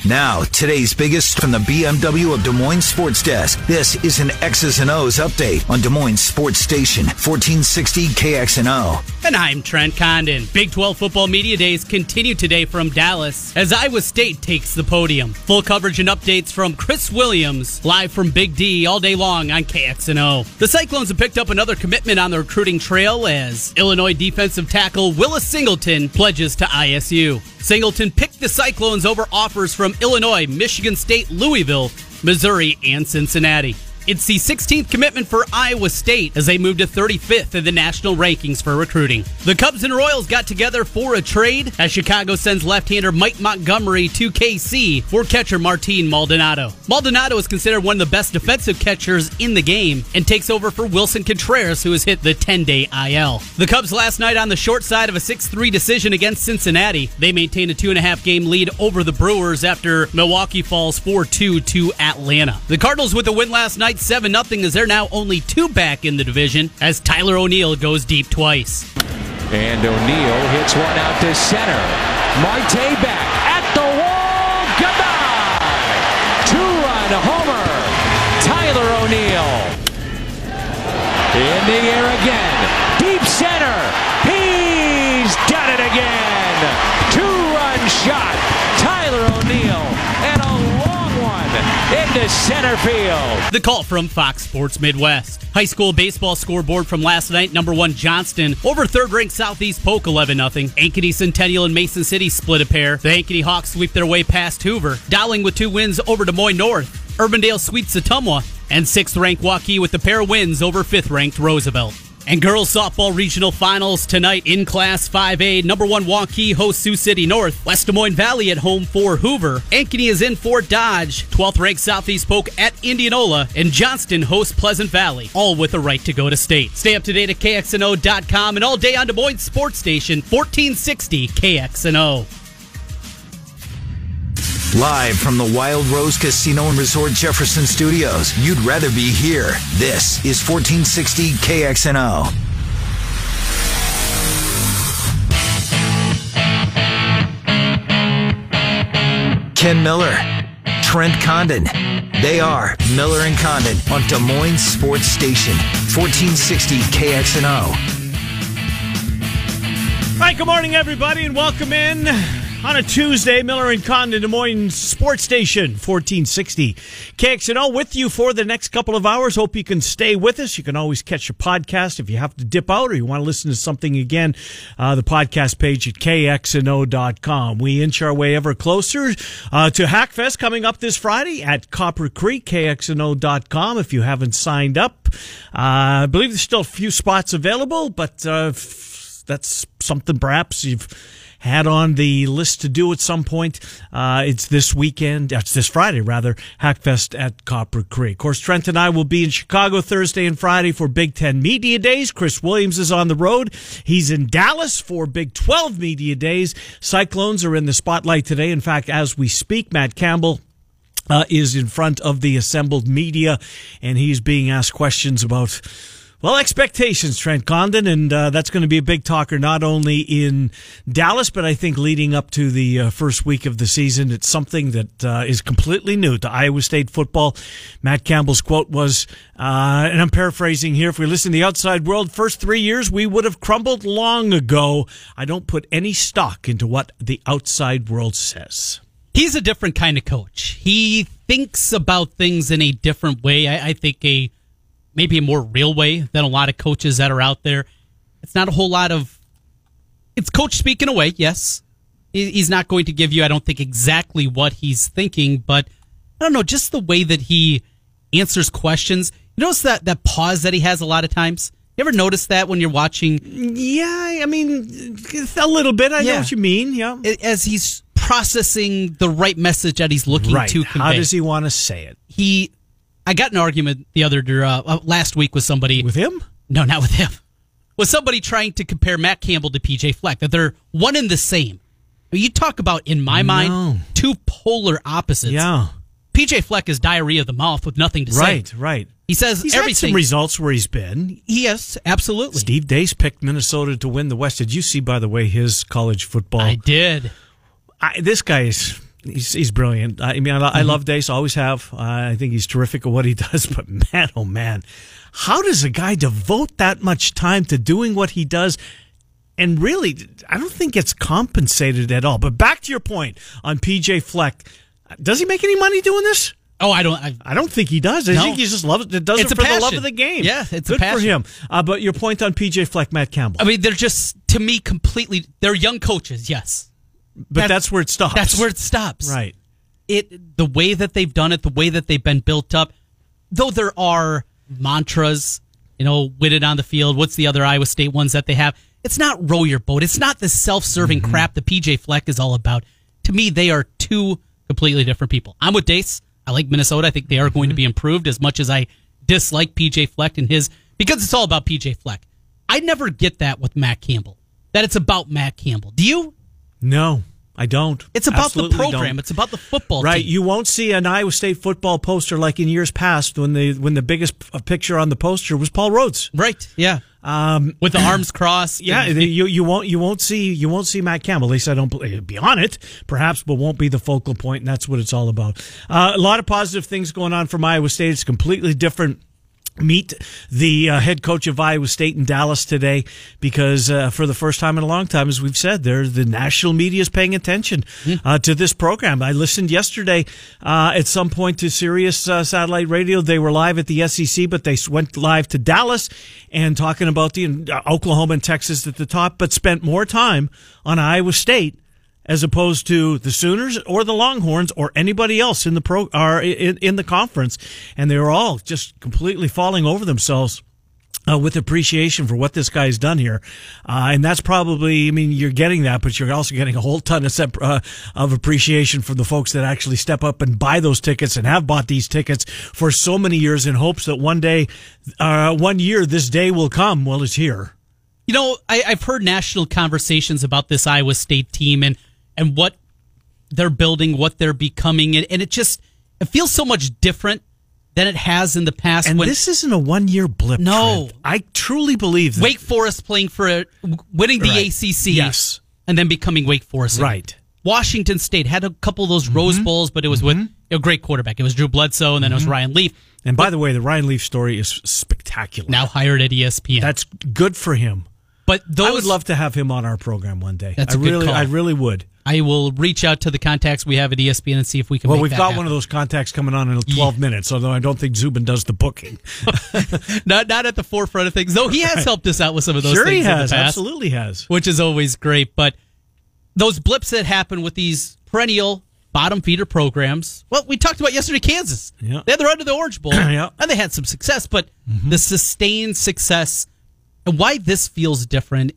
Now, today's biggest from the BMW of Des Moines Sports Desk. This is an X's and O's update on Des Moines Sports Station, 1460 KXNO. And I'm Trent Condon. Big 12 football media days continue today from Dallas as Iowa State takes the podium. Full coverage and updates from Chris Williams, live from Big D all day long on KXNO. The Cyclones have picked up another commitment on the recruiting trail as Illinois defensive tackle Willis Singleton pledges to ISU. Singleton picked the Cyclones over offers from Illinois, Michigan State, Louisville, Missouri, and Cincinnati. It's the 16th commitment for Iowa State as they move to 35th in the national rankings for recruiting. The Cubs and Royals got together for a trade as Chicago sends left-hander Mike Montgomery to KC for catcher Martin Maldonado. Maldonado is considered one of the best defensive catchers in the game and takes over for Wilson Contreras, who has hit the 10-day IL. The Cubs last night on the short side of a 6-3 decision against Cincinnati. They maintain a 2.5-game lead over the Brewers after Milwaukee falls 4-2 to Atlanta. The Cardinals with the win last night 7-0 as they're now only 2 back in the division as Tyler O'Neill goes deep twice. And O'Neill hits one out to center. Marte back at the wall. Goodbye! 2-run homer. Tyler O'Neill. In the air again. Deep center. He's done it again. 2-run shot. Tyler O'Neill. And a long one into center field. The call from Fox Sports Midwest. High school baseball scoreboard from last night. Number 1 Johnston over third-ranked Southeast Polk 11-0. Ankeny Centennial and Mason City split a pair. The Ankeny Hawks sweep their way past Hoover. Dowling with 2 wins over Des Moines North. Urbandale sweeps Ottumwa. And 6th-ranked Waukee with a pair of wins over 5th-ranked Roosevelt. And girls softball regional finals tonight in Class 5A. Number 1 Waukee hosts Sioux City North. West Des Moines Valley at home for Hoover. Ankeny is in for Dodge. 12th-ranked Southeast Polk at Indianola. And Johnston hosts Pleasant Valley, all with a right to go to state. Stay up to date at KXNO.com and all day on Des Moines Sports Station, 1460 KXNO. Live from the Wild Rose Casino and Resort Jefferson Studios. You'd rather be here. This is 1460 KXNO. Ken Miller, Trent Condon. They are Miller and Condon on Des Moines Sports Station, 1460 KXNO. Hi, good morning, everybody, and welcome in. On a Tuesday, Miller and Condon, Des Moines Sports Station, 1460 KXNO, with you for the next couple of hours. Hope you can stay with us. You can always catch a podcast if you have to dip out or you want to listen to something again. The podcast page at KXNO.com. We inch our way ever closer to Hackfest coming up this Friday at Copper Creek, KXNO.com. If you haven't signed up, I believe there's still a few spots available, but that's something perhaps you've had on the list to do at some point. It's this weekend. It's this Friday, rather. Hackfest at Copper Creek. Of course, Trent and I will be in Chicago Thursday and Friday for Big Ten Media Days. Chris Williams is on the road. He's in Dallas for Big 12 Media Days. Cyclones are in the spotlight today. In fact, as we speak, Matt Campbell is in front of the assembled media, and he's being asked questions about expectations, Trent Condon, and that's going to be a big talker not only in Dallas, but I think leading up to the first week of the season. It's something that is completely new to Iowa State football. Matt Campbell's quote was, and I'm paraphrasing here, if we listen to the outside world, first 3 years, we would have crumbled long ago. I don't put any stock into what the outside world says. He's a different kind of coach. He thinks about things in a different way. I think maybe a more real way than a lot of coaches that are out there. It's not a whole lot of... It's coach speak in a way, yes. He's not going to give you, I don't think, exactly what he's thinking, but I don't know, just the way that he answers questions. You notice that pause that he has a lot of times? You ever notice that when you're watching? Yeah, I mean, a little bit. I know what you mean, yeah. As he's processing the right message that he's looking to convey. How does he want to say it? I got in an argument the other last week with somebody. With him? No, not with him. With somebody trying to compare Matt Campbell to PJ Fleck, that they're one and the same. You talk about, in my mind, two polar opposites. Yeah. PJ Fleck is diarrhea of the mouth with nothing to say. Right. He says he's everything. Had some results where he's been. Yes, absolutely. Steve Dace picked Minnesota to win the West. Did you see, by the way, his college football? I did. This guy is... He's brilliant. I mean, I love Dace, always have. I think he's terrific at what he does. But man, oh man, how does a guy devote that much time to doing what he does? And really, I don't think it's compensated at all. But back to your point on PJ Fleck, does he make any money doing this? Oh, I don't think he does. I think he just loves it. Does it for the love of the game. Yeah, it's good a passion for him. But your point on PJ Fleck, Matt Campbell. I mean, they're just, to me, completely. They're young coaches, yes, but that's where it stops. That's where it stops. Right. The way that they've done it, the way that they've been built up. Though there are mantras, win it on the field. What's the other Iowa State ones that they have? It's not row your boat. It's not the self-serving crap that PJ Fleck is all about. To me, they are two completely different people. I'm with Dace. I like Minnesota. I think they are going to be improved as much as I dislike PJ Fleck and because it's all about PJ Fleck. I never get that with Matt Campbell, that it's about Matt Campbell. Do you? No, I don't. It's about Absolutely the program. Don't. It's about the football right. team. You won't see an Iowa State football poster like in years past when the biggest picture on the poster was Paul Rhodes. Right. Yeah. With the arms crossed. Yeah. You won't see Matt Campbell. At least I don't be on it, perhaps, but won't be the focal point, and that's what it's all about. A lot of positive things going on from Iowa State. It's completely different. Meet the head coach of Iowa State in Dallas today because for the first time in a long time, as we've said, the national media is paying attention to this program. I listened yesterday at some point to Sirius satellite radio. They were live at the SEC, but they went live to Dallas and talking about the Oklahoma and Texas at the top, but spent more time on Iowa State as opposed to the Sooners or the Longhorns or anybody else in the in the conference, and they were all just completely falling over themselves with appreciation for what this guy's done here, and that's probably, I mean, you're getting that, but you're also getting a whole ton of appreciation from the folks that actually step up and buy those tickets and have bought these tickets for so many years in hopes that one year, this day will come. Well, it's here. I've heard national conversations about this Iowa State team and what they're building, what they're becoming, and it feels so much different than it has in the past. And this isn't a one-year blip. No. Trend. I truly believe that. Wake Forest playing winning the ACC. Yes. And then becoming Wake Forest. Right. Washington State had a couple of those Rose Bowls, but it was with a great quarterback. It was Drew Bledsoe, and then it was Ryan Leaf. And by the way, the Ryan Leaf story is spectacular. Now hired at ESPN. That's good for him. But I would love to have him on our program one day. That's a good call. I really would. I will reach out to the contacts we have at ESPN and see if we can make that happen. Well, we've got one of those contacts coming on in 12 minutes, although I don't think Zubin does the booking. not at the forefront of things, though he has helped us out with some of those things in the has, past. Absolutely has. Which is always great. But those blips that happen with these perennial bottom feeder programs, well, we talked about yesterday Kansas. Yeah. They had the run to the Orange Bowl, and they had some success, but the sustained success, and why this feels different,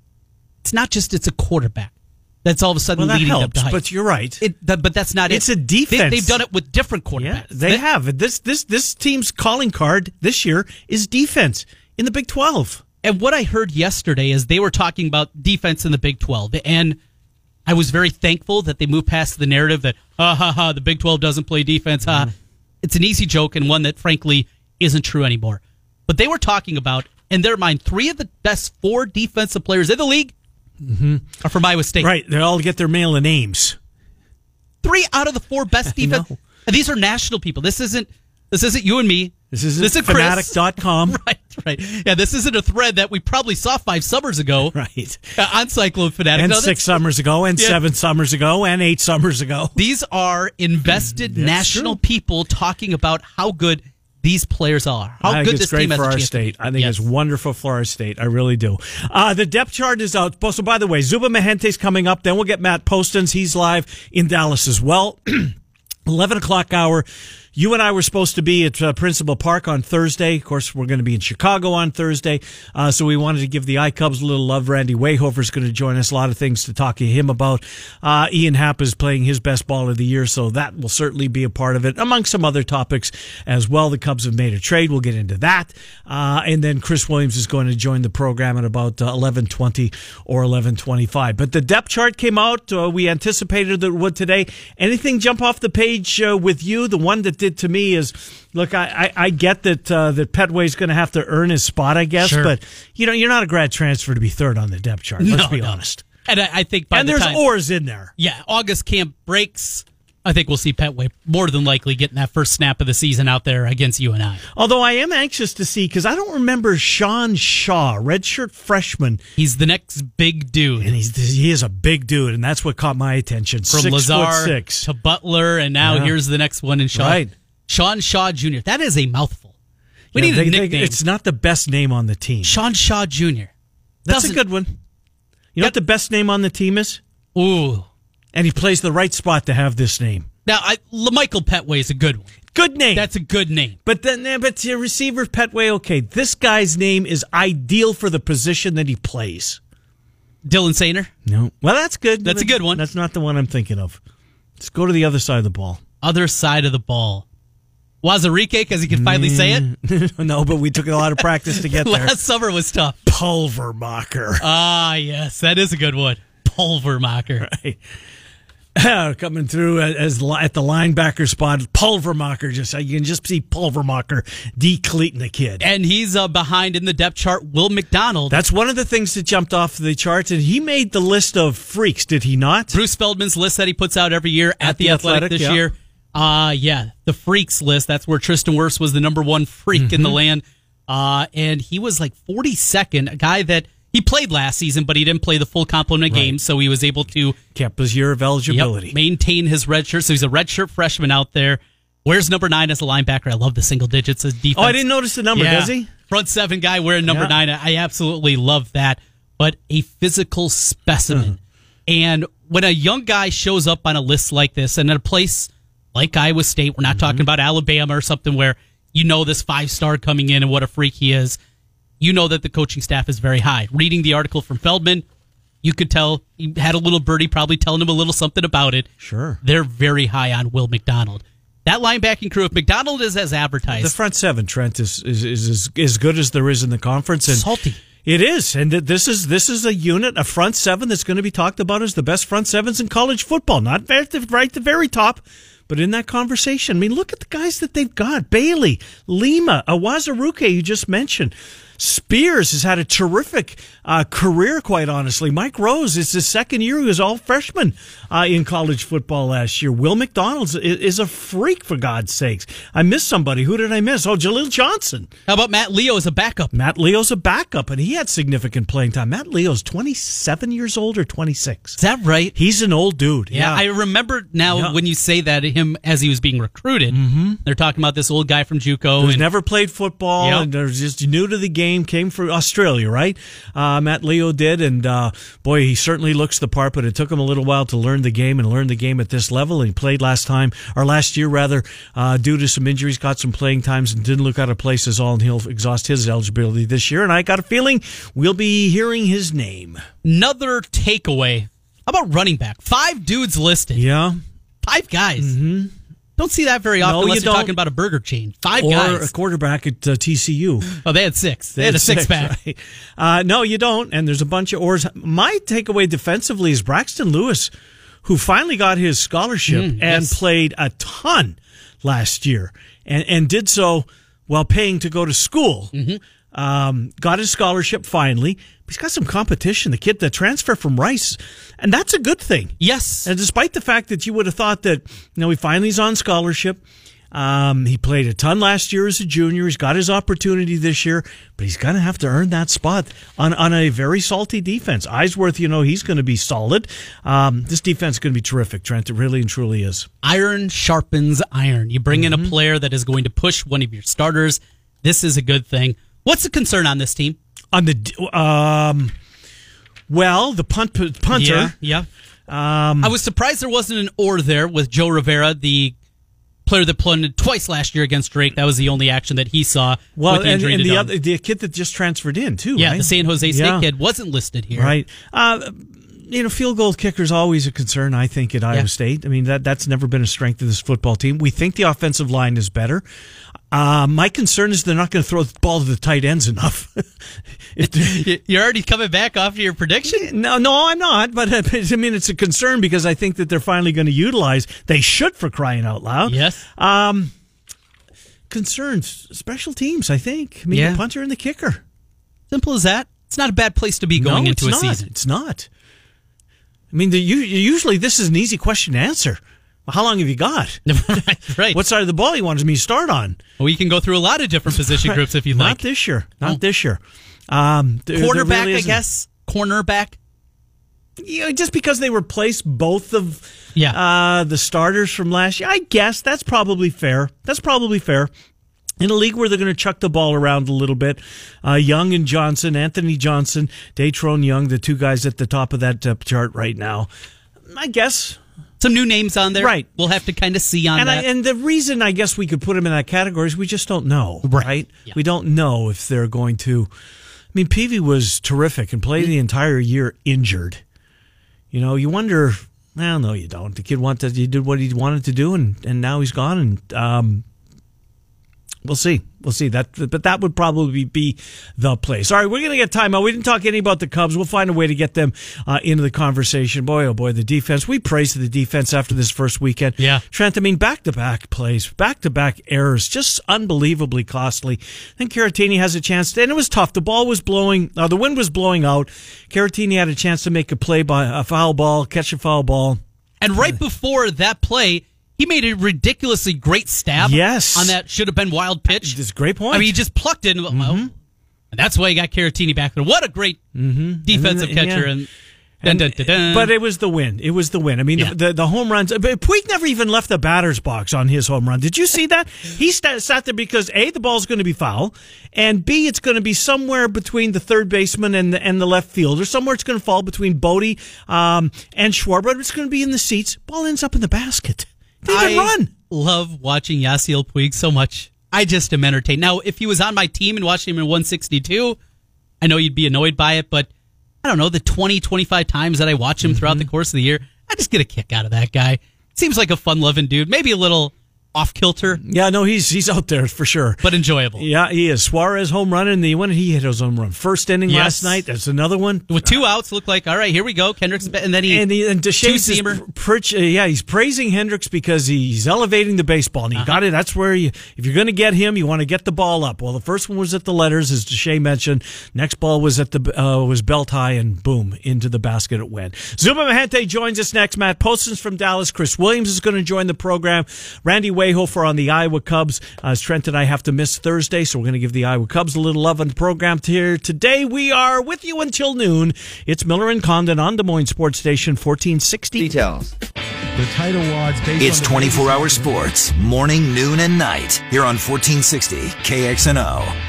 it's a quarterback that's all of a sudden leading up to height. But you're right. But that's not it. It's a defense. They've done it with different quarterbacks. Yeah, they have. This team's calling card this year is defense in the Big 12. And what I heard yesterday is they were talking about defense in the Big 12, and I was very thankful that they moved past the narrative that the Big 12 doesn't play defense. It's an easy joke and one that frankly isn't true anymore. But they were talking about, in their mind, 3 of the best 4 defensive players in the league are from Iowa State. Right. They all get their maiden names. 3 out of the 4 best defense. And these are national people. This isn't you and me. This isn't Fanatic.com. Right. Yeah, this isn't a thread that we probably saw 5 summers ago. Right. On Cyclone Fanatic. And 6 summers ago, and 7 summers ago, and 8 summers ago. These are invested national people talking about how good these players are. How good this team has a chance to be. I think it's great for our state. I think it's wonderful for our state. I really do. The depth chart is out. So, by the way, Zuba Mahente's coming up. Then we'll get Matt Postins. He's live in Dallas as well. 11 o'clock hour. You and I were supposed to be at Principal Park on Thursday. Of course, we're going to be in Chicago on Thursday. So we wanted to give the iCubs a little love. Randy Wayhofer is going to join us. A lot of things to talk to him about. Ian Happ is playing his best ball of the year, so that will certainly be a part of it, among some other topics as well. The Cubs have made a trade. We'll get into that. And then Chris Williams is going to join the program at about 11:20 or 11:25. But the depth chart came out. We anticipated that it would today. Anything jump off the page with you? The one that did to me is, look, I get that that Petway's going to have to earn his spot, I guess, but you're not a grad transfer to be third on the depth chart. Let's be honest. And I think there's oars in there. Yeah, August camp breaks. I think we'll see Petway more than likely getting that first snap of the season out there against UNI. Although I am anxious to see, because I don't remember Sean Shaw, redshirt freshman. He's the next big dude. And he is a big dude, and that's what caught my attention. From Lazar to Butler, and now here's the next one in Shaw. Right. Sean Shaw Jr. That is a mouthful. We need a nickname. It's not the best name on the team. Sean Shaw Jr. That's a good one. You know what the best name on the team is? Ooh. And he plays the right spot to have this name. Now, LaMichael Petway is a good one. Good name. That's a good name. But your receiver, Petway, okay, this guy's name is ideal for the position that he plays. Dylan Sainer? No. Well, that's good. That's a good one. That's not the one I'm thinking of. Let's go to the other side of the ball. Other side of the ball. Wazarike, because he can finally say it? No, but we took a lot of practice to get there. Last summer was tough. Pulvermacher. Ah, yes, that is a good one. Pulvermacher. Right. Coming through at the linebacker spot, Pulvermacher. You can just see Pulvermacher decleating the kid. And he's behind in the depth chart, Will McDonald. That's one of the things that jumped off the charts, and he made the list of freaks, did he not? Bruce Feldman's list that he puts out every year at the Athletic this year. The freaks list. That's where Tristan Wirfs was the number one freak in the land. And he was like 42nd, a guy that he played last season, but he didn't play the full complement of games, so he was able to kept his year of eligibility. Maintain his red shirt. So he's a redshirt freshman out there. Where's number 9 as a linebacker? I love the single digits as defense. Oh, I didn't notice the number, does he? Front 7 guy wearing number 9. I absolutely love that. But a physical specimen. And when a young guy shows up on a list like this, and at a place like Iowa State, we're not talking about Alabama or something where you know this 5-star coming in and what a freak he is. You know that the coaching staff is very high. Reading the article from Feldman, you could tell he had a little birdie probably telling him a little something about it. Sure. They're very high on Will McDonald. That linebacking crew, if McDonald is as advertised. The front 7, Trent, is as good as there is in the conference. And salty. It is. And this is a unit, a front 7 that's going to be talked about as the best front 7s in college football. Not right at the very top, but in that conversation. I mean, look at the guys that they've got. Bailey, Lima, Awazaruke, you just mentioned. Spears has had a terrific career, quite honestly. Mike Rose, it's his second year. He was all freshman in college football last year. Will McDonald is a freak, for God's sakes. I missed somebody. Who did I miss? Oh, Jaleel Johnson. How about Matt Leo as a backup? Matt Leo's a backup, and he had significant playing time. Matt Leo's 27 years old or 26. Is that right? He's an old dude. Yeah, I remember now when you say that, him as he was being recruited. They're talking about this old guy from JUCO. Who's never played football and they're just new to the game. Came from Australia, right? Matt Leo did, and boy, he certainly looks the part, but it took him a little while to learn the game and learn the game at this level, and he played last year due to some injuries, got some playing times and didn't look out of place as all, and he'll exhaust his eligibility this year, and I got a feeling we'll be hearing his name. Another takeaway. How about running back? 5 dudes listed. Yeah. 5 guys. Don't see that very often unless you're talking about a burger chain. 5 guys. Or a quarterback at TCU. Oh, they had 6. They had a 6-pack. Right? No, you don't. And there's a bunch of ors. My takeaway defensively is Braxton Lewis, who finally got his scholarship and played a ton last year and did so while paying to go to school. Got his scholarship finally. He's got some competition. The kid that transferred from Rice, and that's a good thing. Yes. And despite the fact that you would have thought that, he finally's on scholarship. He played a ton last year as a junior. He's got his opportunity this year, but he's going to have to earn that spot on a very salty defense. Eisworth, he's going to be solid. This defense is going to be terrific, Trent. It really and truly is. Iron sharpens iron. You bring in a player that is going to push one of your starters. This is a good thing. What's the concern on this team? On the punter. Yeah. I was surprised there wasn't an or there with Joe Rivera, the player that punted twice last year against Drake. That was the only action that he saw. Well, and the kid that just transferred in too. Yeah, right? The San Jose State kid wasn't listed here. Right. Field goal kicker is always a concern, I think, at Iowa State. I mean, that's never been a strength of this football team. We think the offensive line is better. My concern is they're not going to throw the ball to the tight ends enough. You're already coming back after your prediction? No, I'm not. But I mean, it's a concern because I think that they're finally going to utilize. They should, for crying out loud. Yes. Concerns, special teams, I think. I mean, the punter and the kicker. Simple as that. It's not a bad place to be going into a season. It's not. I mean, usually this is an easy question to answer. How long have you got? Right. What side of the ball you want me to start on? Well, you can go through a lot of different position groups if you'd like. Not this year. Not this year. Quarterback, really I guess. Cornerback. Yeah, just because they replaced both of the starters from last year, I guess that's probably fair. In a league where they're going to chuck the ball around a little bit, Young and Johnson, Anthony Johnson, Datrone Young, the two guys at the top of that chart right now, I guess. Some new names on there. Right. We'll have to kind of see on that. And the reason I guess we could put them in that category is we just don't know, right? Yeah. We don't know if they're going to. I mean, Peavy was terrific and played the entire year injured. You know, you wonder. Well, no, you don't. The kid he did what he wanted to do, and now he's gone. And we'll see. But that would probably be the place. All right, we're going to get time out. We didn't talk any about the Cubs. We'll find a way to get them into the conversation. Boy, oh boy, the defense. We praised the defense after this first weekend. Yeah. Trent, I mean, back-to-back plays, back-to-back errors, just unbelievably costly. I think Caratini has a chance. And it was tough. The ball was blowing. The wind was blowing out. Caratini had a chance to make a play by a foul ball, catch a foul ball. And right before that play, he made a ridiculously great stab on that should have been wild pitch. That's a great point. I mean, he just plucked it. And that's why he got Caratini back there. What a great defensive catcher. But it was the win. I mean, the home runs. Puig never even left the batter's box on his home run. Did you see that? He sat there because A, the ball's going to be foul, and B, it's going to be somewhere between the third baseman and the left fielder. Somewhere it's going to fall between Bodie and Schwarber. It's going to be in the seats. Ball ends up in the basket. I love watching Yasiel Puig so much. I just am entertained. Now, if he was on my team and watching him in 162, I know you'd be annoyed by it, but I don't know, the 20, 25 times that I watch him throughout the course of the year, I just get a kick out of that guy. Seems like a fun-loving dude. Maybe a little off-kilter. Yeah, no, he's out there for sure. But enjoyable. Yeah, he is. Suarez home run, and when he hit his home run? First inning last night. There's another one. With 2 outs, looked like, all right, here we go. Kendricks, and then and Deshanes he's praising Hendricks because he's elevating the baseball. And he got it. That's where if you're going to get him, you want to get the ball up. Well, the first one was at the letters, as Deshanes mentioned. Next ball was at was belt high, and boom, into the basket it went. Zubin Mehenti joins us next. Matt Postins from Dallas. Chris Williams is going to join the program. Randy Wayhofer on the Iowa Cubs, as Trent and I have to miss Thursday, so we're going to give the Iowa Cubs a little love on the program here today. We are with you until noon. It's Miller and Condon on Des Moines Sports Station 1460. Details. The title odds based It's on 24-hour sports, morning, noon, and night, here on 1460 KXNO.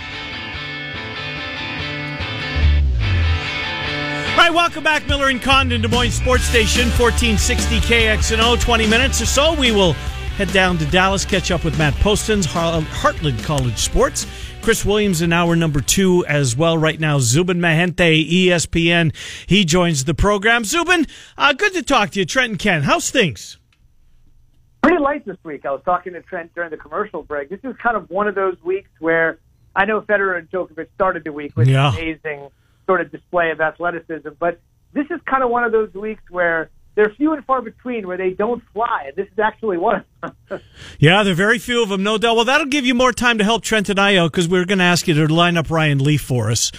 All right, welcome back, Miller and Condon, Des Moines Sports Station 1460 KXNO. 20 minutes or so, we will head down to Dallas, catch up with Matt Postins, Heartland College Sports. Chris Williams in hour number 2 as well. Right now, Zubin Mehenti, ESPN. He joins the program. Zubin, good to talk to you. Trent and Ken, how's things? Pretty light this week. I was talking to Trent during the commercial break. This is kind of one of those weeks where I know Federer and Djokovic started the week with an amazing sort of display of athleticism, but this is kind of one of those weeks where they're few and far between where they don't fly, and this is actually one of them. Yeah, there are very few of them, no doubt. Well, that'll give you more time to help Trent and I out because we're going to ask you to line up Ryan Leaf for us.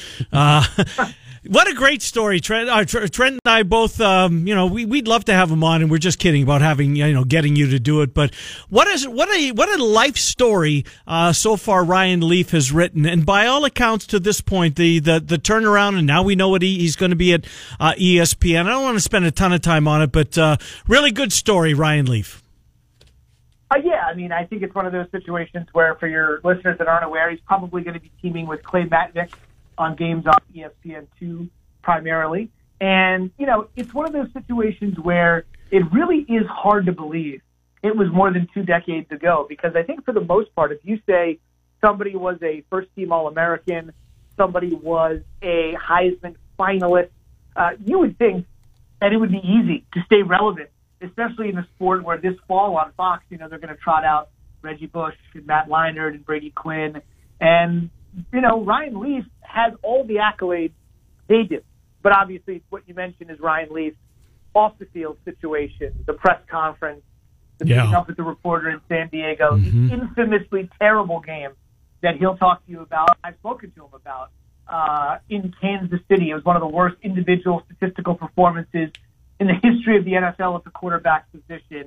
What a great story, Trent. Trent and I both, we'd love to have him on, and we're just kidding about having, getting you to do it. But what a life story so far Ryan Leaf has written, and by all accounts to this point, the turnaround, and now we know what he's going to be at ESPN. I don't want to spend a ton of time on it, but really good story, Ryan Leaf. Yeah, I mean, I think it's one of those situations where, for your listeners that aren't aware, he's probably going to be teaming with Clay Matnick on games on ESPN2 primarily. And, it's one of those situations where it really is hard to believe it was more than 2 decades ago, because I think for the most part, if you say somebody was a first-team All-American, somebody was a Heisman finalist, you would think that it would be easy to stay relevant, especially in a sport where this fall on Fox, they're going to trot out Reggie Bush and Matt Leinart and Brady Quinn. And, Ryan Leaf has all the accolades they do. But obviously what you mentioned is Ryan Leaf's off-the-field situation, the press conference, the meeting up with the reporter in San Diego, the infamously terrible game that he'll talk to you about. I've spoken to him about in Kansas City. It was one of the worst individual statistical performances in the history of the NFL at the quarterback position.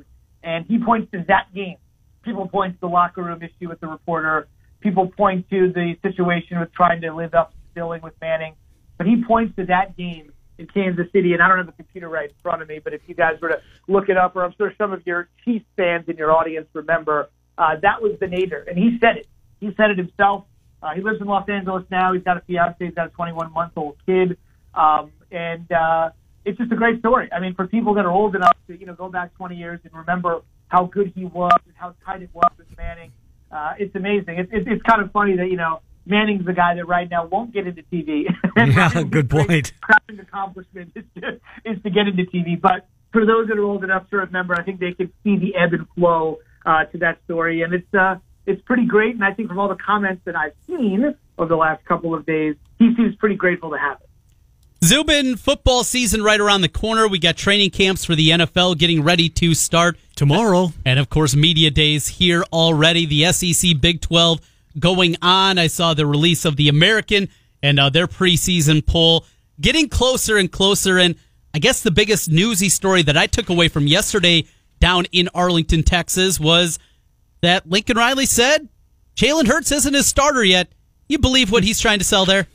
And he points to that game. People point to the locker room issue with the reporter. People point to the situation with trying to live up to dealing with Manning. But he points to that game in Kansas City, and I don't have the computer right in front of me, but if you guys were to look it up, or I'm sure some of your Chiefs fans in your audience remember, that was the nadir. And he said it. He said it himself. He lives in Los Angeles now. He's got a fiance. He's got a 21-month-old kid. And it's just a great story. I mean, for people that are old enough to, go back 20 years and remember how good he was and how tight it was with Manning, it's amazing. It's kind of funny that, Manning's the guy that right now won't get into TV. Yeah, good point. Crowning accomplishment is to get into TV. But for those that are old enough to remember, I think they can see the ebb and flow to that story. And it's pretty great. And I think from all the comments that I've seen over the last couple of days, he seems pretty grateful to have it. Zubin, football season right around the corner. We got training camps for the NFL getting ready to start tomorrow. And, of course, media days here already. The SEC Big 12 going on. I saw the release of the American and their preseason poll getting closer and closer. And I guess the biggest newsy story that I took away from yesterday down in Arlington, Texas was that Lincoln Riley said Jalen Hurts isn't his starter yet. You believe what he's trying to sell there?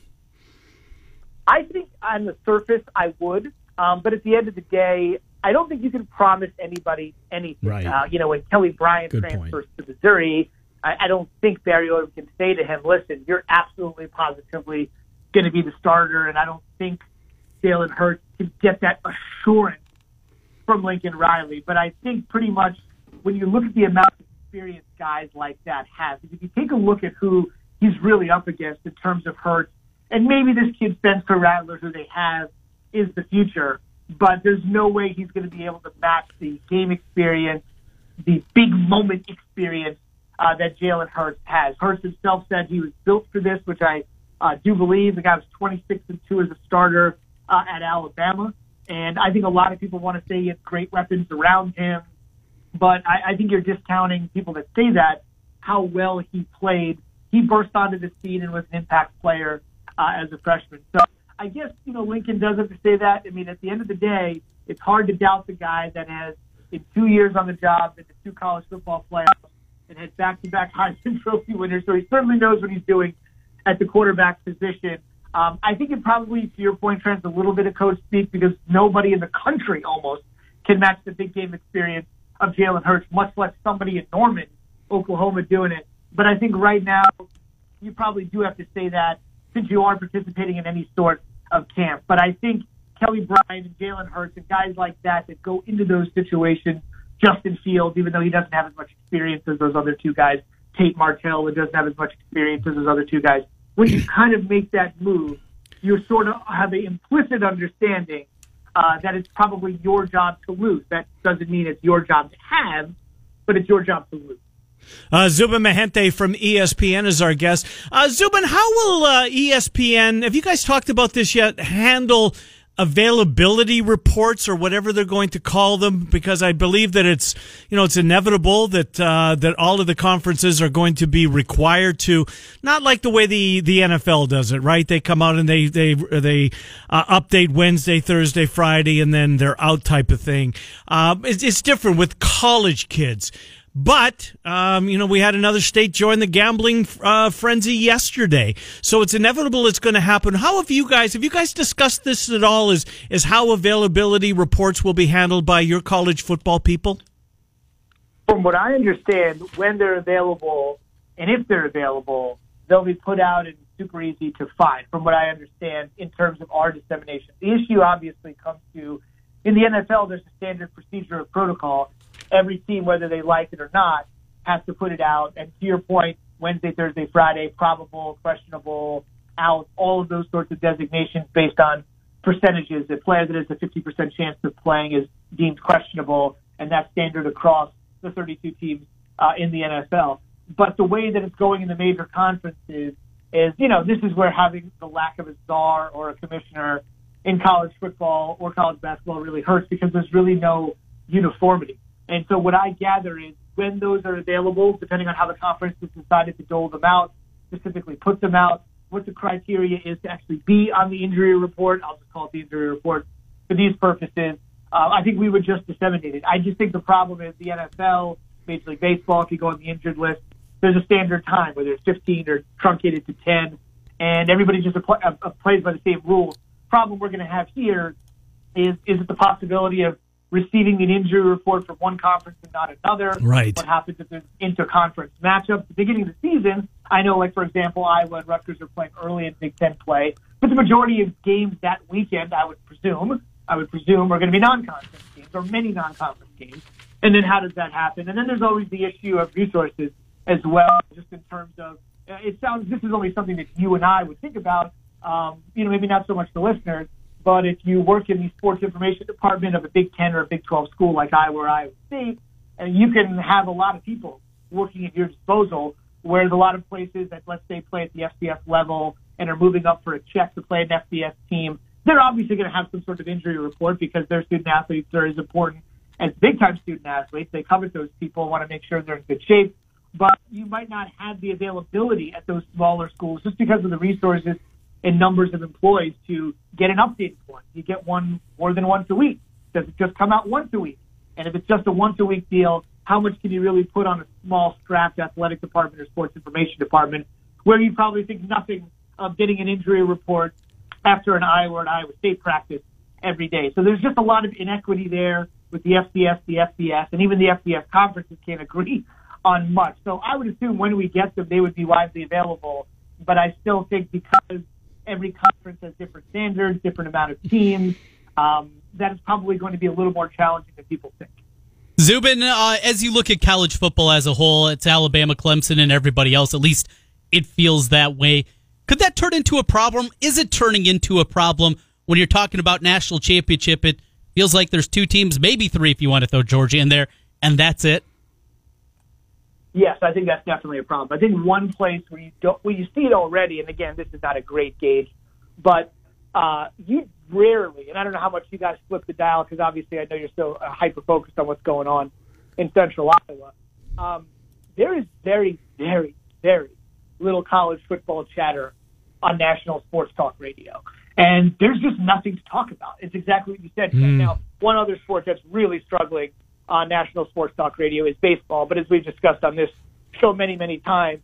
I think on the surface I would, but at the end of the day, I don't think you can promise anybody anything. Right. When Kelly Bryant transfers to Missouri, I don't think Barry Odom can say to him, listen, you're absolutely positively going to be the starter, and I don't think Jalen Hurts can get that assurance from Lincoln Riley. But I think pretty much when you look at the amount of experience guys like that have, if you take a look at who he's really up against in terms of Hurts, and maybe this kid Spencer Rattler, who they have, is the future, but there's no way he's going to be able to match the game experience, the big moment experience that Jalen Hurts has. Hurts himself said he was built for this, which I do believe. The guy was 26-2 as a starter at Alabama, and I think a lot of people want to say he has great weapons around him, but I think you're discounting people that say that, how well he played. He burst onto the scene and was an impact player as a freshman. So I guess, Lincoln does have to say that. I mean, at the end of the day, it's hard to doubt the guy that has, in 2 years on the job, been to 2 college football playoffs and had back-to-back Heisman Trophy winners. So he certainly knows what he's doing at the quarterback position. I think it probably, to your point, Trent, a little bit of coach speak because nobody in the country almost can match the big game experience of Jalen Hurts, much less somebody in Norman, Oklahoma, doing it. But I think right now you probably do have to say that since you are participating in any sort of camp. But I think Kelly Bryant and Jalen Hurts and guys like that go into those situations, Justin Fields, even though he doesn't have as much experience as those other two guys, Tate Martell, who doesn't have as much experience as those other two guys, when you kind of make that move, you sort of have an implicit understanding that it's probably your job to lose. That doesn't mean it's your job to have, but it's your job to lose. Zubin Mehenti from ESPN is our guest. Zubin, how will ESPN, have you guys talked about this yet, handle availability reports or whatever they're going to call them? Because I believe that it's inevitable that all of the conferences are going to be required to, not like the way the NFL does it, right? They come out and they update Wednesday, Thursday, Friday, and then they're out type of thing. It's different with college kids. But, we had another state join the gambling frenzy yesterday. So it's inevitable it's going to happen. How have you guys discussed this at all? Is how availability reports will be handled by your college football people? From what I understand, when they're available and if they're available, they'll be put out and super easy to find, from what I understand, in terms of our dissemination. The issue obviously comes to, in the NFL, there's a standard procedure of protocol. Every team, whether they like it or not, has to put it out. And to your point, Wednesday, Thursday, Friday, probable, questionable, out, all of those sorts of designations based on percentages. A player that has a 50% chance of playing is deemed questionable, and that's standard across the 32 teams in the NFL. But the way that it's going in the major conferences is, this is where having the lack of a czar or a commissioner in college football or college basketball really hurts, because there's really no uniformity. And so what I gather is when those are available, depending on how the conference has decided to dole them out, specifically put them out, what the criteria is to actually be on the injury report, I'll just call it the injury report for these purposes, I think we would just disseminate it. I just think the problem is the NFL, Major League Baseball, if you go on the injured list, there's a standard time, whether it's 15 or truncated to 10, and everybody just plays by the same rules. Problem we're going to have here is it the possibility of receiving an injury report from one conference and not another? Right. What happens if there's interconference matchups? At the beginning of the season, I know, like, for example, Iowa and Rutgers are playing early in Big Ten play, but the majority of games that weekend, I would presume, are going to be non-conference games or many non-conference games. And then how does that happen? And then there's always the issue of resources as well, just in terms of, this is only something that you and I would think about, maybe not so much the listeners, but if you work in the sports information department of a Big Ten or a Big 12 school like Iowa or Iowa State, and you can have a lot of people working at your disposal, whereas a lot of places that, let's say, play at the FCS level and are moving up for a check to play an FBS team, they're obviously going to have some sort of injury report because their student athletes are as important as big-time student athletes. They covet those people, want to make sure they're in good shape. But you might not have the availability at those smaller schools just because of the resources and numbers of employees to get an updated one. You get one more than once a week. Does it just come out once a week? And if it's just a once-a-week deal, how much can you really put on a small, strapped athletic department or sports information department where you probably think nothing of getting an injury report after an Iowa or an Iowa State practice every day? So there's just a lot of inequity there with the FCS, the FBS, and even the FBS conferences can't agree on much. So I would assume when we get them, they would be widely available. But I still think because every conference has different standards, different amount of teams, that is probably going to be a little more challenging than people think. Zubin, as you look at college football as a whole, it's Alabama, Clemson, and everybody else. At least it feels that way. Could that turn into a problem? Is it turning into a problem when you're talking about national championship? It feels like there's two teams, maybe three if you want to throw Georgia in there, and that's it. Yes, I think that's definitely a problem. I think one place where you see it already, and again, this is not a great gauge, but you rarely, and I don't know how much you guys flip the dial because obviously I know you're so hyper-focused on what's going on in central Iowa. There is very, very, very little college football chatter on national sports talk radio. And there's just nothing to talk about. It's exactly what you said. Now, one other sport that's really struggling on national sports talk radio is baseball. But as we've discussed on this show many, many times,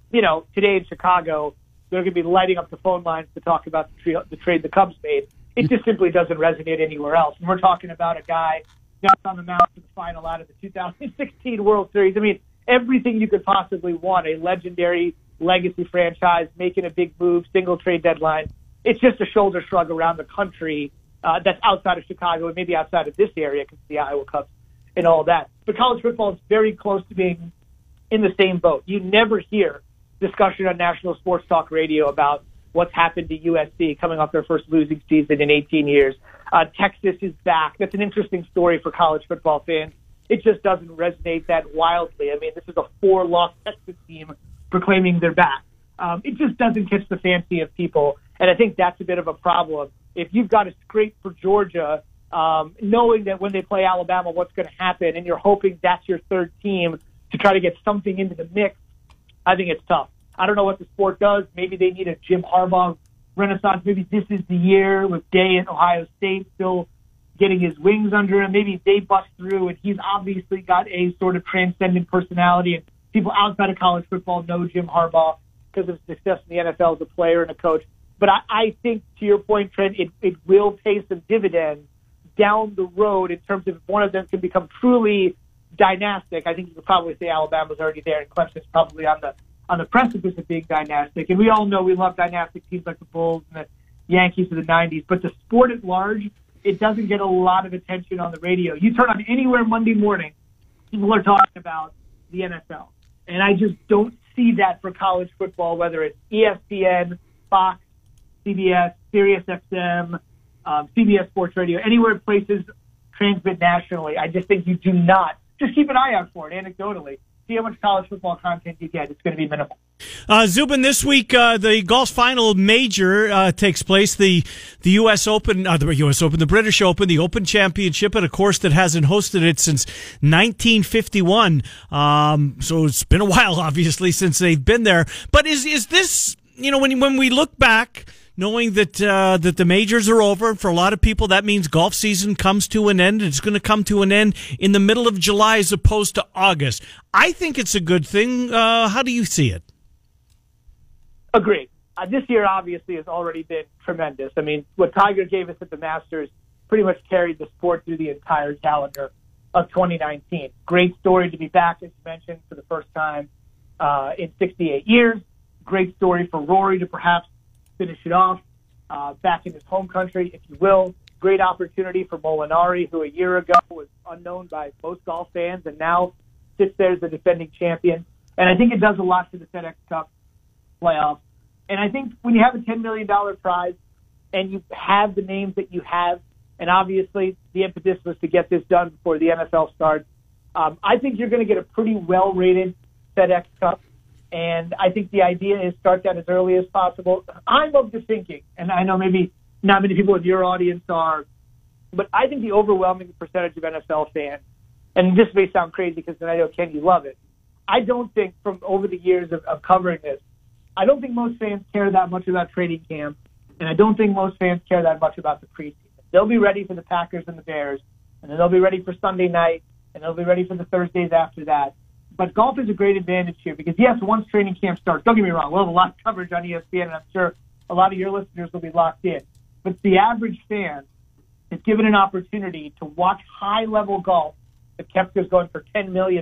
today in Chicago, they're going to be lighting up the phone lines to talk about the trade the Cubs made. It just simply doesn't resonate anywhere else. And we're talking about a guy that's on the mound for the final out of the 2016 World Series. I mean, everything you could possibly want, a legendary legacy franchise, making a big move, single trade deadline. It's just a shoulder shrug around the country that's outside of Chicago and maybe outside of this area because of the Iowa Cubs and all that. But college football is very close to being in the same boat. You never hear discussion on national sports talk radio about what's happened to USC coming off their first losing season in 18 years. Texas is back. That's an interesting story for college football fans. It just doesn't resonate that wildly. I mean, this is a 4-loss Texas team proclaiming they're back. It just doesn't catch the fancy of people, and I think that's a bit of a problem. If you've got to scrape for Georgia, knowing that when they play Alabama, what's going to happen, and you're hoping that's your third team to try to get something into the mix, I think it's tough. I don't know what the sport does. Maybe they need a Jim Harbaugh renaissance. Maybe this is the year with Day at Ohio State still getting his wings under him. Maybe they bust through, and he's obviously got a sort of transcendent personality, and people outside of college football know Jim Harbaugh because of his success in the NFL as a player and a coach. But I think, to your point, Trent, it will pay some dividends down the road in terms of if one of them can become truly dynastic. I think you could probably say Alabama's already there, and Clemson's probably on the precipice of being dynastic. And we all know we love dynastic teams like the Bulls and the Yankees of the 90s. But the sport at large, it doesn't get a lot of attention on the radio. You turn on anywhere Monday morning, people are talking about the NFL. And I just don't see that for college football, whether it's ESPN, Fox, CBS, SiriusXM, CBS Sports Radio, anywhere places transmit nationally. I just think you do not. Just keep an eye out for it anecdotally. See how much college football content you get. It's going to be minimal. Zubin, this week the golf final major takes place. The U.S. Open, the British Open, the Open Championship at a course that hasn't hosted it since 1951. So it's been a while, obviously, since they've been there. But is this, when we look back knowing that that the majors are over. For a lot of people, that means golf season comes to an end. It's going to come to an end in the middle of July as opposed to August. I think it's a good thing. How do you see it? Agreed. This year, obviously, has already been tremendous. I mean, what Tiger gave us at the Masters pretty much carried the sport through the entire calendar of 2019. Great story to be back, as you mentioned, for the first time in 68 years. Great story for Rory to perhaps finish it off back in his home country, if you will. Great opportunity for Molinari, who a year ago was unknown by most golf fans and now sits there as the defending champion. And I think it does a lot for the FedEx Cup playoffs. And I think when you have a $10 million prize and you have the names that you have, and obviously the impetus was to get this done before the NFL starts, I think you're going to get a pretty well-rated FedEx Cup. And I think the idea is start that as early as possible. I'm of the thinking, and I know maybe not many people in your audience are, but I think the overwhelming percentage of NFL fans, and this may sound crazy because I know, Ken, you love it. I don't think from over the years of covering this, I don't think most fans care that much about training camp, and I don't think most fans care that much about the preseason. They'll be ready for the Packers and the Bears, and then they'll be ready for Sunday night, and they'll be ready for the Thursdays after that. But golf is a great advantage here because, yes, once training camp starts, don't get me wrong, we'll have a lot of coverage on ESPN, and I'm sure a lot of your listeners will be locked in. But the average fan is given an opportunity to watch high-level golf. The Koepka's going for $10 million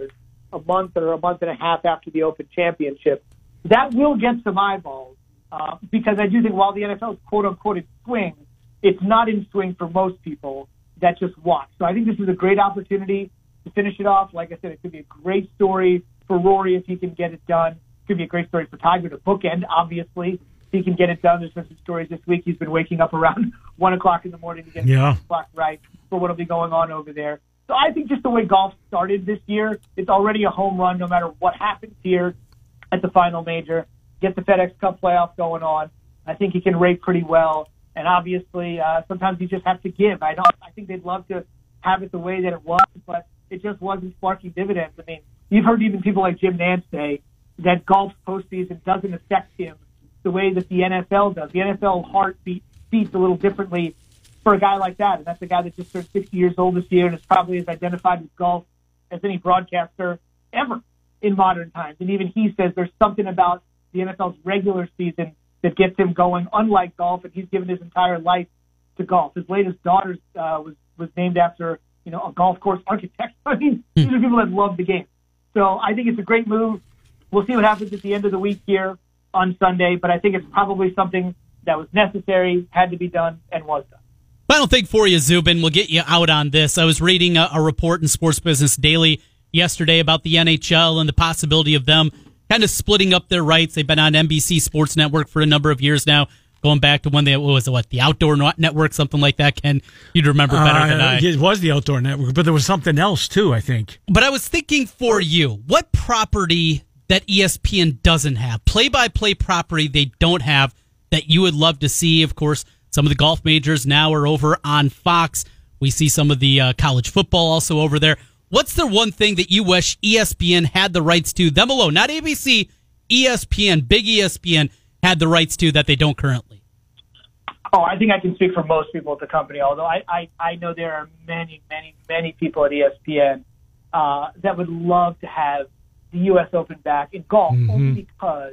a month or a month and a half after the Open Championship. That will get some eyeballs because I do think while the NFL is quote-unquote in swing, it's not in swing for most people that just watch. So I think this is a great opportunity to finish it off. Like I said, it could be a great story for Rory if he can get it done. It could be a great story for Tiger to bookend, obviously, if he can get it done. There's been some stories this week. He's been waking up around 1 o'clock in the morning to get the clock right for what will be going on over there. So I think just the way golf started this year, it's already a home run no matter what happens here at the final major. Get the FedEx Cup playoff going on. I think he can rate pretty well. And obviously, sometimes you just have to give. I think they'd love to have it the way that it was, but it just wasn't sparking dividends. I mean, you've heard even people like Jim Nantz say that golf's postseason doesn't affect him the way that the NFL does. The NFL heart beats a little differently for a guy like that, and that's a guy that just turned 60 years old this year and is probably as identified with golf as any broadcaster ever in modern times. And even he says there's something about the NFL's regular season that gets him going, unlike golf, and he's given his entire life to golf. His latest daughter was named after a golf course architect. I mean, these are people that love the game. So I think it's a great move. We'll see what happens at the end of the week here on Sunday, but I think it's probably something that was necessary, had to be done, and was done. Final thing for you, Zubin. We'll get you out on this. I was reading a report in Sports Business Daily yesterday about the NHL and the possibility of them kind of splitting up their rights. They've been on NBC Sports Network for a number of years now, going back to when they the Outdoor Network, something like that. Ken, you'd remember better than I. It was the Outdoor Network, but there was something else too, I think. But I was thinking for you, what property that ESPN doesn't have, play-by-play property they don't have that you would love to see? Of course, some of the golf majors now are over on Fox. We see some of the college football also over there. What's the one thing that you wish ESPN had the rights to, them alone, not ABC, ESPN, big ESPN, had the rights to that they don't currently? Oh, I think I can speak for most people at the company, although I know there are many, many, many people at ESPN that would love to have the U.S. Open back in golf, only because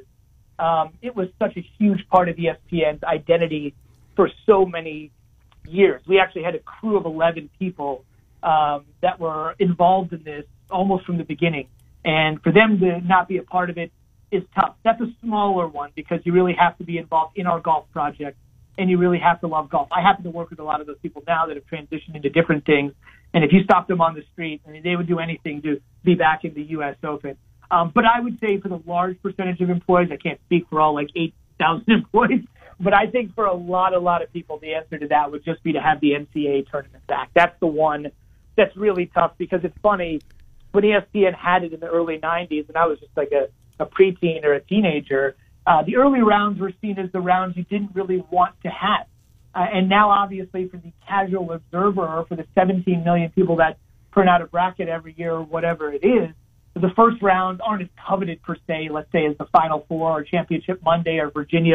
it was such a huge part of ESPN's identity for so many years. We actually had a crew of 11 people that were involved in this almost from the beginning. And for them to not be a part of it is tough. That's a smaller one because you really have to be involved in our golf project and you really have to love golf. I happen to work with a lot of those people now that have transitioned into different things. And if you stopped them on the street, I mean, they would do anything to be back in the U.S. Open. But I would say for the large percentage of employees, I can't speak for all 8,000 employees, but I think for a lot of people, the answer to that would just be to have the NCAA tournament back. That's the one that's really tough because it's funny, when ESPN had it in the early 90s, and I was just like a preteen or a teenager, the early rounds were seen as the rounds you didn't really want to have. And now, obviously, for the casual observer or for the 17 million people that print out a bracket every year or whatever it is, the first rounds aren't as coveted per se, let's say, as the Final Four or Championship Monday or Virginia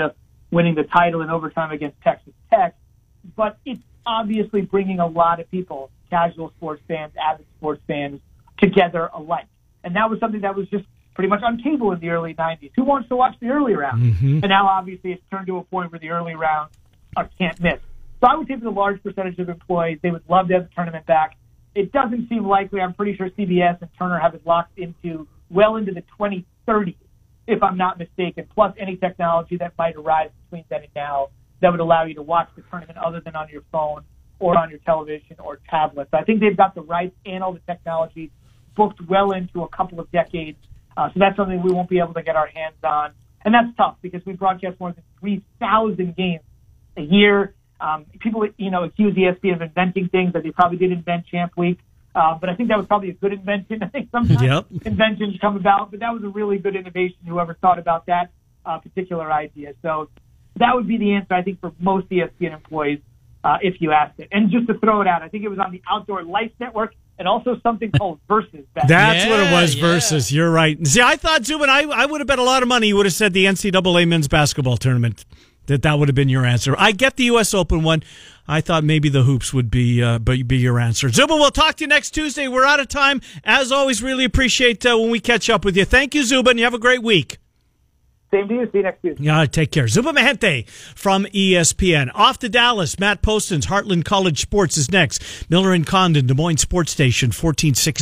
winning the title in overtime against Texas Tech. But it's obviously bringing a lot of people, casual sports fans, avid sports fans, together alike. And that was something that was just pretty much on cable in the early 90s. Who wants to watch the early round? Mm-hmm. And now, obviously, it's turned to a point where the early rounds are can't miss. So I would say for the large percentage of employees, they would love to have the tournament back. It doesn't seem likely. I'm pretty sure CBS and Turner have it locked into well into the 2030s, if I'm not mistaken, plus any technology that might arise between then and now that would allow you to watch the tournament other than on your phone or on your television or tablet. So I think they've got the rights and all the technology booked well into a couple of decades. So that's something we won't be able to get our hands on. And that's tough because we broadcast more than 3,000 games a year. People, accuse ESPN of inventing things that they probably did invent Champ Week. But I think that was probably a good invention. I think sometimes inventions come about, but that was a really good innovation, whoever thought about that particular idea. So that would be the answer, I think, for most ESPN employees, if you asked it. And just to throw it out, I think it was on the Outdoor Life Network and also something called Versus. That's what it was, Versus. You're right. See, I thought, Zubin, I would have bet a lot of money you would have said the NCAA men's basketball tournament. That would have been your answer. I get the U.S. Open one. I thought maybe the hoops would be your answer. Zubin, we'll talk to you next Tuesday. We're out of time. As always, really appreciate when we catch up with you. Thank you, Zubin. You have a great week. Same to you. See you next Tuesday. Yeah, take care. Zubin Mehenti from ESPN. Off to Dallas. Matt Poston's Heartland College Sports is next. Miller and Condon, Des Moines Sports Station, 1460.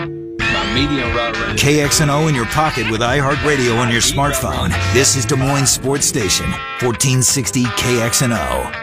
KXNO in your pocket with iHeartRadio on your smartphone. This is Des Moines Sports Station, 1460 KXNO.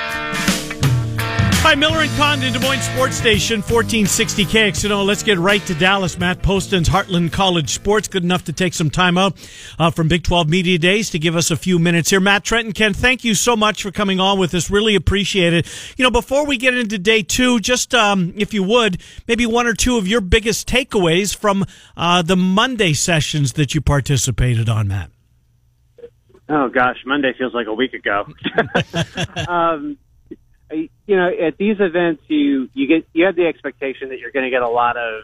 Hi, Miller and Condon, Des Moines Sports Station, 1460 KXNO. Let's get right to Dallas. Matt Poston's Heartland College Sports. Good enough to take some time out from Big 12 Media Days to give us a few minutes here. Matt, Trent, and Ken, thank you so much for coming on with us. Really appreciate it. Before we get into day two, just if you would, maybe one or two of your biggest takeaways from the Monday sessions that you participated on, Matt. Oh, gosh, Monday feels like a week ago. At these events, you have the expectation that you're going to get a lot of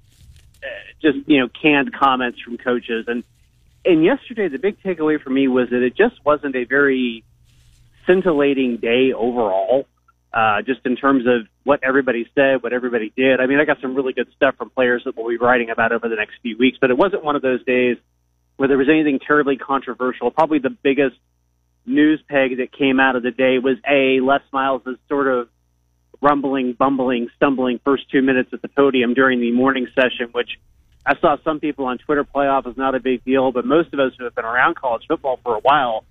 canned comments from coaches. And yesterday, the big takeaway for me was that it just wasn't a very scintillating day overall, just in terms of what everybody said, what everybody did. I mean, I got some really good stuff from players that we'll be writing about over the next few weeks, but it wasn't one of those days where there was anything terribly controversial. Probably the biggest news peg that came out of the day was Les Miles' sort of rumbling, bumbling, stumbling first 2 minutes at the podium during the morning session, which I saw some people on Twitter play off as not a big deal, but most of us who have been around college football for a while,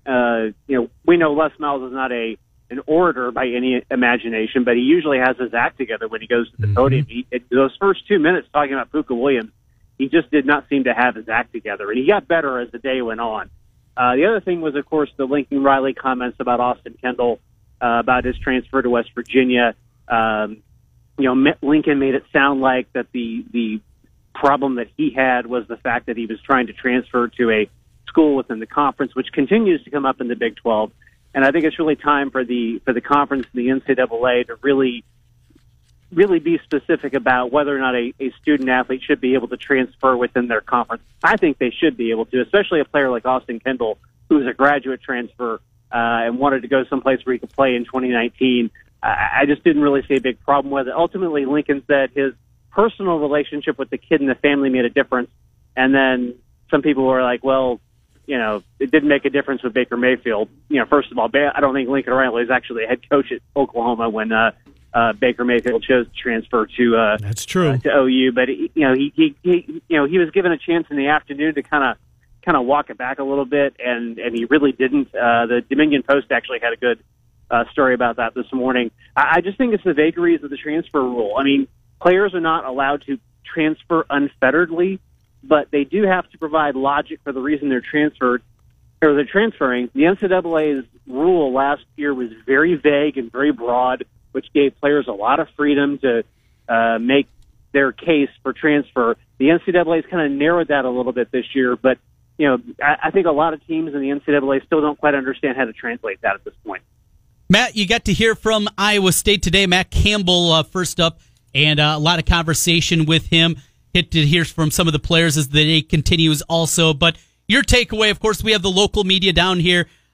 we know Les Miles is not an orator by any imagination, but he usually has his act together when he goes to the podium. Those first 2 minutes talking about Puka Williams, he just did not seem to have his act together, and he got better as the day went on. The other thing was, of course, the Lincoln Riley comments about Austin Kendall, about his transfer to West Virginia. Lincoln made it sound like that the problem that he had was the fact that he was trying to transfer to a school within the conference, which continues to come up in the Big 12. And I think it's really time for the conference and the NCAA to really be specific about whether or not a student athlete should be able to transfer within their conference. I think they should be able to, especially a player like Austin Kendall, who's a graduate transfer and wanted to go someplace where he could play in 2019. I just didn't really see a big problem with it. Ultimately, Lincoln said his personal relationship with the kid and the family made a difference. And then some people were like, well, it didn't make a difference with Baker Mayfield. First of all, I don't think Lincoln Riley is actually a head coach at Oklahoma when Baker Mayfield chose to transfer to that's true to OU, but he was given a chance in the afternoon to kind of walk it back a little bit, and he really didn't. The Dominion Post actually had a good story about that this morning. I just think it's the vagaries of the transfer rule. I mean, players are not allowed to transfer unfetteredly, but they do have to provide logic for the reason they're transferring. The NCAA's rule last year was very vague and very broad, which gave players a lot of freedom to make their case for transfer. The NCAA's kind of narrowed that a little bit this year, but I think a lot of teams in the NCAA still don't quite understand how to translate that at this point. Matt, you got to hear from Iowa State today. Matt Campbell first up, and a lot of conversation with him. Get to hear from some of the players as the day continues also. But your takeaway, of course, we have the local media down here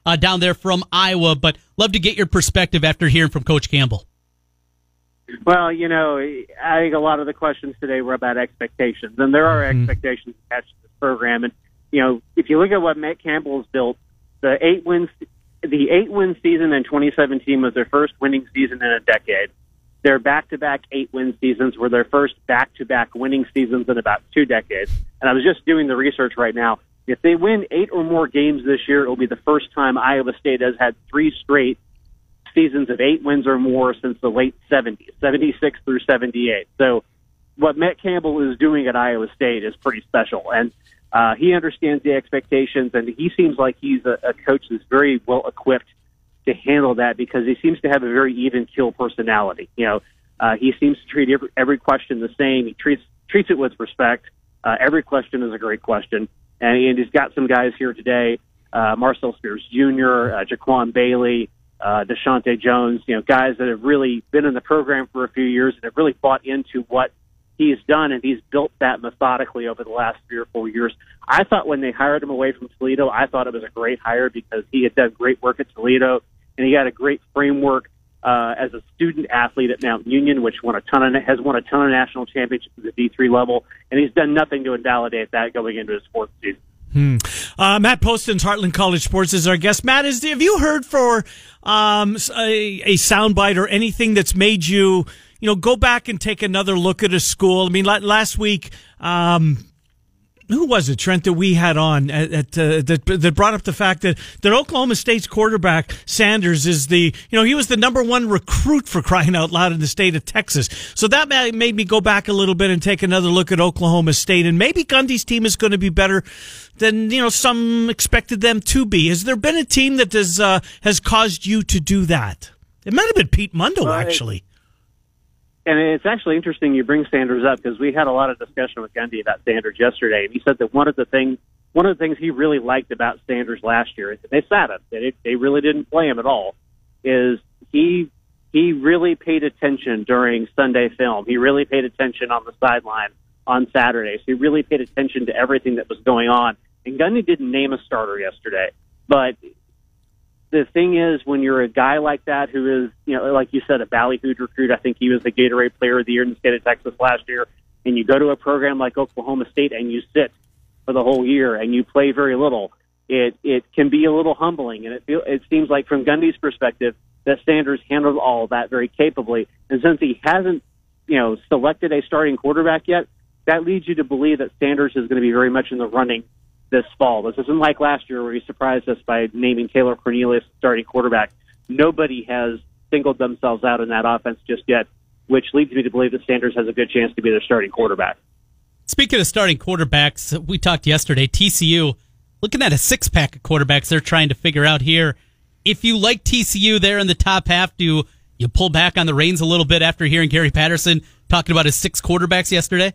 down there from Iowa, but love to get your perspective after hearing from Coach Campbell. Well, I think a lot of the questions today were about expectations, and there are expectations attached to this program. And, if you look at what Matt Campbell has built, the 8-win season in 2017 was their first winning season in a decade. Their back-to-back 8-win seasons were their first back-to-back winning seasons in about 2 decades. And I was just doing the research right now. If they win 8 or more games this year, it will be the first time Iowa State has had 3 straight seasons of 8 wins or more since the late 70s, 76 through 78. So what Matt Campbell is doing at Iowa State is pretty special. And he understands the expectations, and he seems like he's a coach that's very well equipped to handle that because he seems to have a very even-keel personality. He seems to treat every question the same. He treats it with respect. Every question is a great question. And he's got some guys here today, Marcel Spears Jr., Jaquan Bailey, Deshaunte Jones, guys that have really been in the program for a few years and have really bought into what he's done, and he's built that methodically over the last 3 or 4 years. I thought when they hired him away from Toledo, I thought it was a great hire because he had done great work at Toledo, and he had a great framework as a student athlete at Mount Union, which has won a ton of national championships at the D3 level, and he's done nothing to invalidate that going into his 4th season. Matt Poston's Heartland College Sports is our guest. Matt, have you heard for a soundbite or anything that's made you, go back and take another look at a school? I mean, last week, who was it, Trent, that we had on that brought up the fact that Oklahoma State's quarterback, Sanders, is he was the number 1 recruit, for crying out loud, in the state of Texas. So that made me go back a little bit and take another look at Oklahoma State. And maybe Gundy's team is going to be better than, some expected them to be. Has there been a team that has caused you to do that? It might have been Pete Mundo, actually. And it's actually interesting you bring Sanders up because we had a lot of discussion with Gundy about Sanders yesterday, and he said that one of the things he really liked about Sanders last year, they sat him, they really didn't play him at all, is he really paid attention during Sunday film. He really paid attention on the sideline on Saturdays. He really paid attention to everything that was going on. And Gundy didn't name a starter yesterday, but the thing is, when you're a guy like that who is, like you said, a ballyhooed recruit, I think he was the Gatorade Player of the Year in the state of Texas last year, and you go to a program like Oklahoma State and you sit for the whole year and you play very little, it can be a little humbling. And it seems like from Gundy's perspective that Sanders handled all of that very capably. And since he hasn't, selected a starting quarterback yet, that leads you to believe that Sanders is going to be very much in the running this fall. This isn't like last year where he surprised us by naming Taylor Cornelius starting quarterback. Nobody has singled themselves out in that offense just yet, which leads me to believe that Sanders has a good chance to be their starting quarterback. Speaking of starting quarterbacks, we talked yesterday, TCU, looking at a 6-pack of quarterbacks they're trying to figure out here. If you like TCU there in the top half, do you pull back on the reins a little bit after hearing Gary Patterson talking about his 6 quarterbacks yesterday?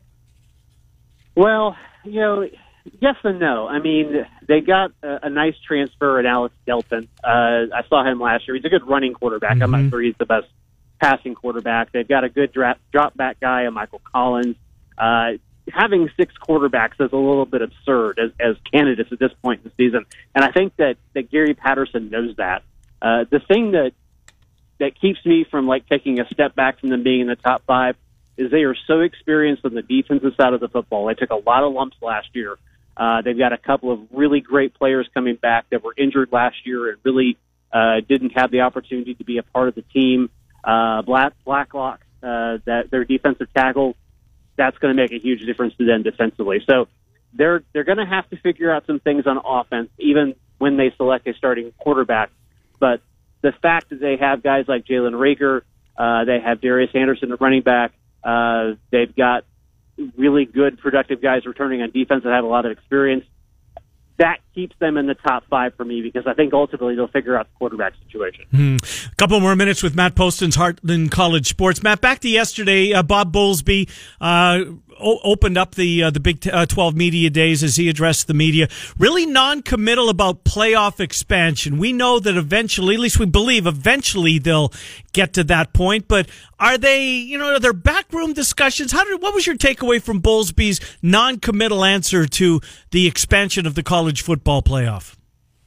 Well, yes and no. I mean, they got a nice transfer in Alex Delton. I saw him last year. He's a good running quarterback. I'm not sure he's the best passing quarterback. They've got a good drop back guy, Michael Collins. Having 6 quarterbacks is a little bit absurd as candidates at this point in the season. And I think that Gary Patterson knows that. The thing that keeps me from taking a step back from them being in the top 5 is they are so experienced on the defensive side of the football. They took a lot of lumps last year. They've got a couple of really great players coming back that were injured last year and really didn't have the opportunity to be a part of the team. Blacklock, that their defensive tackle, that's going to make a huge difference to them defensively. So they're going to have to figure out some things on offense, even when they select a starting quarterback. But the fact that they have guys like Jalen Rager, they have Darius Anderson at running back, they've got really good, productive guys returning on defense that have a lot of experience. That keeps them in the top 5 for me because I think ultimately they'll figure out the quarterback situation. A couple more minutes with Matt Poston's Heartland College Sports. Matt, back to yesterday, Bob Bowlesby opened up the Big 12 media days as he addressed the media. Really non-committal about playoff expansion. We know that eventually, at least we believe, eventually they'll get to that point. But are they, are there backroom discussions? What was your takeaway from Bowlesby's non-committal answer to the expansion of the college football playoff?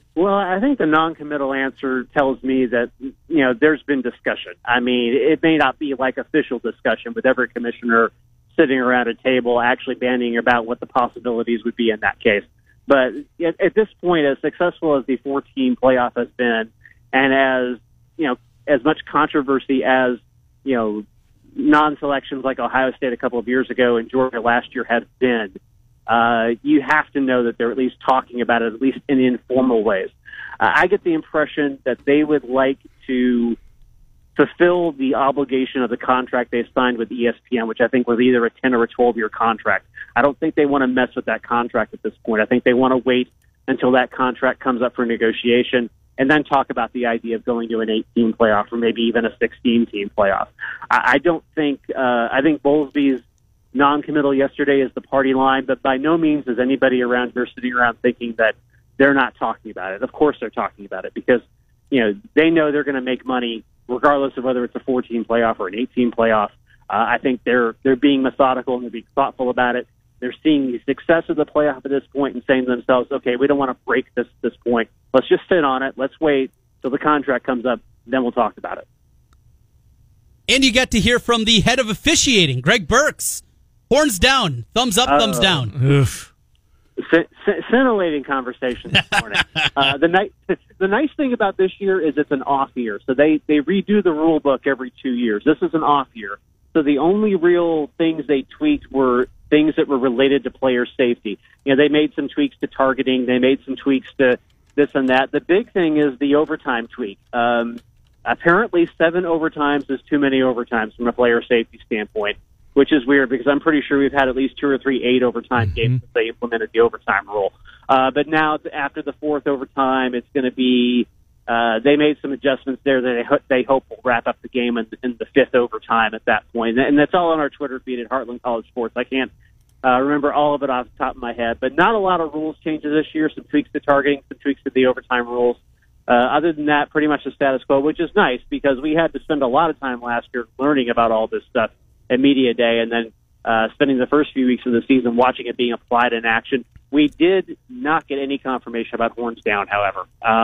Well, I think the non-committal answer tells me that, there's been discussion. I mean, it may not be like official discussion with every commissioner sitting around a table actually bandying about what the possibilities would be in that case. But at this point, as successful as the 4-team playoff has been, and as much controversy as, non-selections like Ohio State a couple of years ago and Georgia last year have been, you have to know that they're at least talking about it, at least in informal ways. I get the impression that they would like to fulfill the obligation of the contract they signed with ESPN, which I think was either a 10 or a 12-year contract. I don't think they want to mess with that contract at this point. I think they want to wait until that contract comes up for negotiation and then talk about the idea of going to an 8-team playoff or maybe even a 16-team playoff. I think Bowlesby's non-committal yesterday is the party line, but by no means is anybody around here sitting around thinking that they're not talking about it. Of course they're talking about it because, they know they're going to make money regardless of whether it's a 4-team playoff or an 8-team playoff. I think they're being methodical and they're being thoughtful about it. They're seeing the success of the playoff at this point and saying to themselves, okay, we don't want to break this point. Let's just sit on it. Let's wait till the contract comes up. Then we'll talk about it. And you get to hear from the head of officiating, Greg Burks. Horns down, thumbs up, thumbs down. Oof. Scintillating conversation this morning. The nice thing about this year is it's an off year. So they redo the rule book every 2 years. This is an off year. So the only real things they tweaked were things that were related to player safety. They made some tweaks to targeting. They made some tweaks to this and that. The big thing is the overtime tweak. Apparently 7 overtimes is too many overtimes from a player safety standpoint, which is weird because I'm pretty sure we've had at least 2 or 3 8-overtime games since they implemented the overtime rule. But now after the 4th overtime, it's going to be they made some adjustments there that they hope will wrap up the game in the 5th overtime at that point. And that's all on our Twitter feed at Heartland College Sports. I can't remember all of it off the top of my head, but not a lot of rules changes this year. Some tweaks to targeting, some tweaks to the overtime rules. Other than that, pretty much the status quo, which is nice because we had to spend a lot of time last year learning about all this stuff at Media Day and then spending the first few weeks of the season watching it being applied in action. We did not get any confirmation about horns down, however.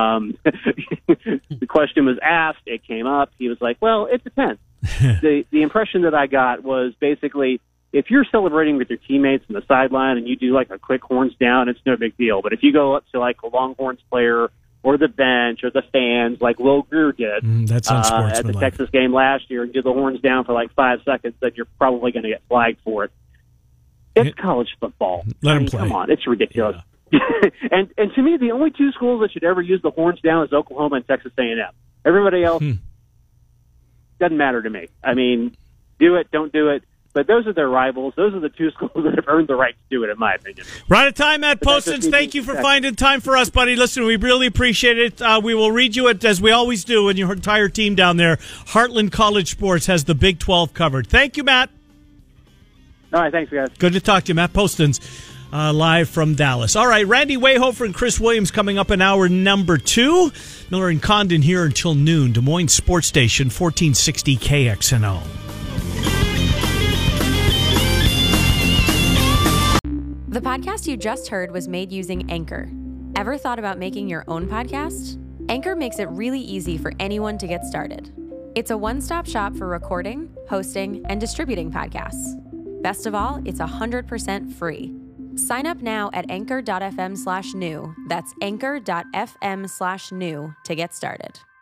The question was asked. It came up. He was like, well, it depends. The impression that I got was basically if you're celebrating with your teammates on the sideline and you do like a quick horns down, it's no big deal. But if you go up to like a Longhorns player or the bench or the fans like Will Greer did at the Texas game last year and do the horns down for like 5 seconds, then you're probably going to get flagged for it. It's college football. Let them play. Come on, it's ridiculous. Yeah. and to me, the only 2 schools that should ever use the horns down is Oklahoma and Texas A&M. Everybody else doesn't matter to me. I mean, do it, don't do it. But those are their rivals. Those are the 2 schools that have earned the right to do it, in my opinion. We're out of time, Matt Postins. Thank you for finding time for us, buddy. Listen, we really appreciate it. We will read you it, as we always do, and your entire team down there. Heartland College Sports has the Big 12 covered. Thank you, Matt. All right, thanks, guys. Good to talk to you, Matt Postins, live from Dallas. All right, Randy Wayhofer and Chris Williams coming up in hour number 2. Miller and Condon here until noon. Des Moines Sports Station, 1460 KXNO. The podcast you just heard was made using Anchor. Ever thought about making your own podcast? Anchor makes it really easy for anyone to get started. It's a one-stop shop for recording, hosting, and distributing podcasts. Best of all, it's 100% free. Sign up now at anchor.fm/new. That's anchor.fm/new to get started.